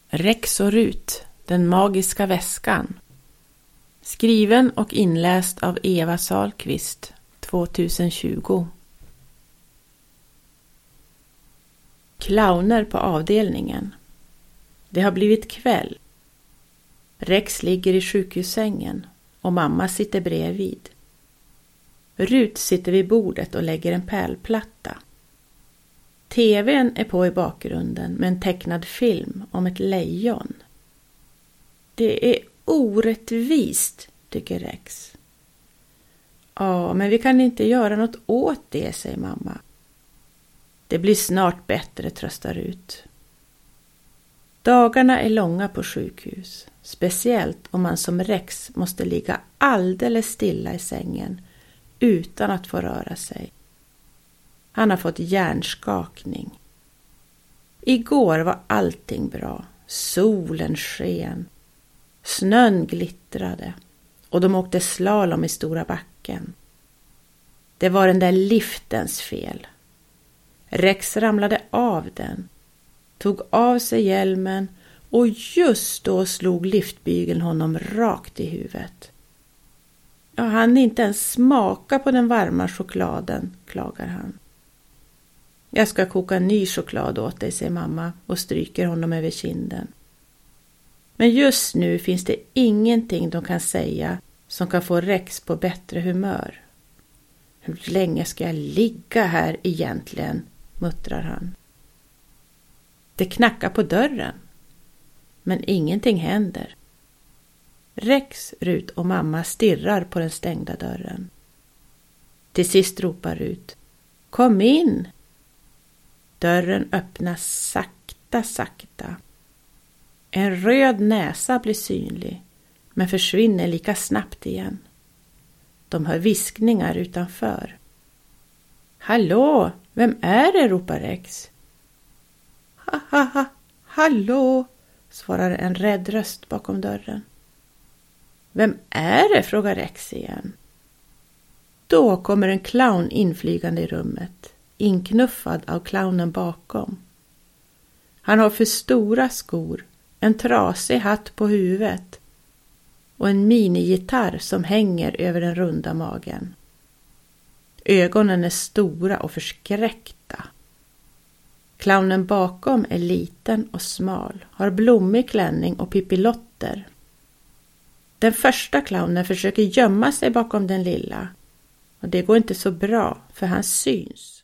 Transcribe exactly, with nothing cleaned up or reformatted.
Rex och Rut, den magiska väskan. Skriven och inläst av Eva Sahlqvist tjugohundratjugo. Clowner på avdelningen. Det har blivit kväll. Rex ligger i sjukhussängen och mamma sitter bredvid. Rut sitter vid bordet och lägger en pärlplatta. T V:n är på i bakgrunden med en tecknad film om ett lejon. Det är orättvist, tycker Rex. Ja, men vi kan inte göra något åt det, säger mamma. Det blir snart bättre, tröstar Rut. Dagarna är långa på sjukhus, speciellt om man som Rex måste ligga alldeles stilla i sängen utan att få röra sig. Han har fått hjärnskakning. Igår var allting bra. Solen sken. Snön glittrade och de åkte slalom i stora backen. Det var den där liftens fel. Rex ramlade av den, tog av sig hjälmen och just då slog liftbygeln honom rakt i huvudet. Ja, han inte ens smaka på den varma chokladen, klagar han. Jag ska koka ny choklad åt dig, säger mamma och stryker honom över kinden. Men just nu finns det ingenting de kan säga som kan få Rex på bättre humör. Hur länge ska jag ligga här egentligen, muttrar han. Det knackar på dörren, men ingenting händer. Rex, Rut och mamma stirrar på den stängda dörren. Till sist ropar Rut: kom in! Dörren öppnas sakta, sakta. En röd näsa blir synlig, men försvinner lika snabbt igen. De hör viskningar utanför. Hallå, vem är det, ropar Rex. Ha, ha, ha, hallå, svarar en rädd röst bakom dörren. Vem är det, frågar Rex igen. Då kommer en clown inflygande i rummet, inknuffad av clownen bakom. Han har för stora skor, en trasig hatt på huvudet och en minigitarr som hänger över den runda magen. Ögonen är stora och förskräckta. Clownen bakom är liten och smal, har blommig klänning och pippilotter. Den första clownen försöker gömma sig bakom den lilla, och det går inte så bra för han syns.